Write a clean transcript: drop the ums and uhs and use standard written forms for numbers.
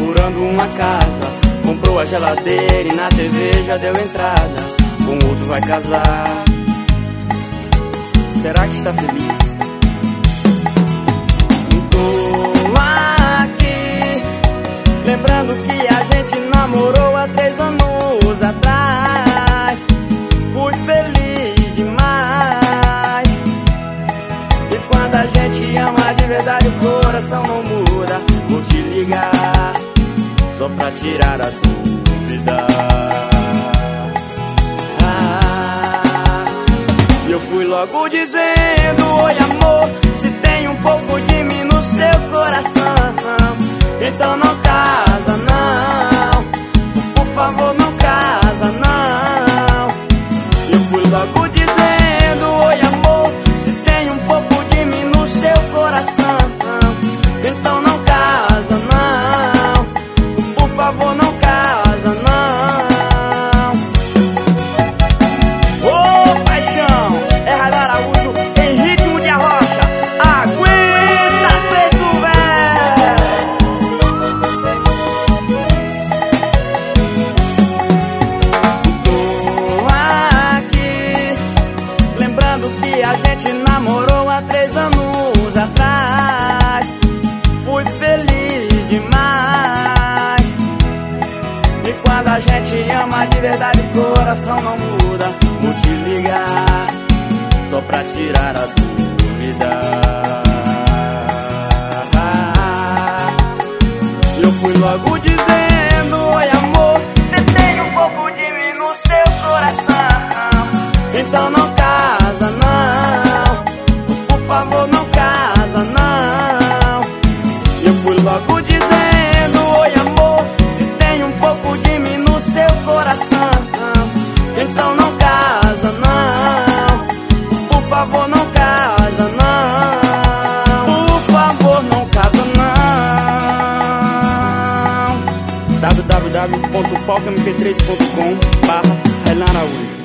procurando uma casa. Comprou a geladeira e na TV já deu entrada. Com outro vai casar. Será que está feliz? Tô aqui, lembrando que a gente namorou há 3 anos atrás. Fui feliz demais. E quando a gente ama de verdade o coração não muda. Vou te ligar só pra tirar a dúvida. E eu fui logo dizendo: oi amor, se tem um pouco de mim no seu coração, então não casa não, por favor não casa não. E eu fui logo dizendo: oi amor, se tem um pouco de mim no seu coração, então não casa não, por favor não casa não. Ô paixão, é Railan Araújo em ritmo de arrocha. Aguenta, preto velho. Tô aqui, lembrando que a gente namorou há 3 anos atrás. Fui feliz demais. E quando a gente ama de verdade o coração não muda. Vou te ligar só pra tirar a dúvida. Eu fui logo dizendo: oi amor, você tem um pouco de mim no seu coração, então não casa não, por favor não casa não. Eu fui logo dizendo: oi amor, se tem um pouco de mim no seu coração, então não casa não, por favor não casa não, por favor não casa não. www.palcomp3.com/Railan Araújo.